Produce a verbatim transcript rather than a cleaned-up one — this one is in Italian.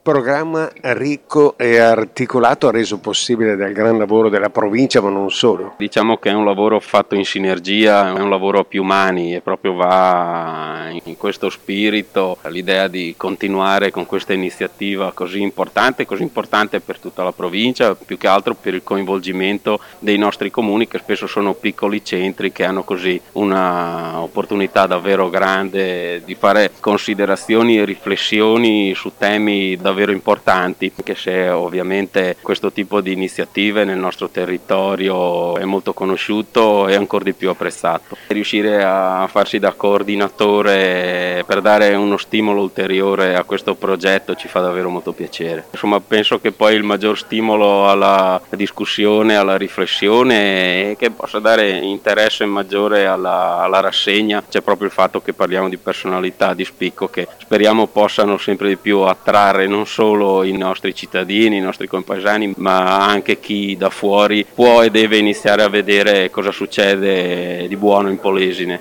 Programma ricco e articolato reso possibile dal gran lavoro della provincia, ma non solo. Diciamo che è un lavoro fatto in sinergia, è un lavoro a più mani e proprio va in questo spirito l'idea di continuare con questa iniziativa così importante, così importante per tutta la provincia, più che altro per il coinvolgimento dei nostri comuni che spesso sono piccoli centri che hanno così una opportunità davvero grande di fare considerazioni e riflessioni su temi davvero importanti, anche se ovviamente questo tipo di iniziative nel nostro territorio è molto conosciuto e ancora di più apprezzato. Riuscire a farsi da coordinatore per dare uno stimolo ulteriore a questo progetto ci fa davvero molto piacere. Insomma, penso che poi il maggior stimolo alla discussione, alla riflessione e che possa dare interesse maggiore alla, alla rassegna c'è proprio il fatto che parliamo di personalità di spicco che speriamo possano sempre di più attrarre non solo i nostri cittadini, i nostri compaesani, ma anche chi da fuori può e deve iniziare a vedere cosa succede di buono in Polesine.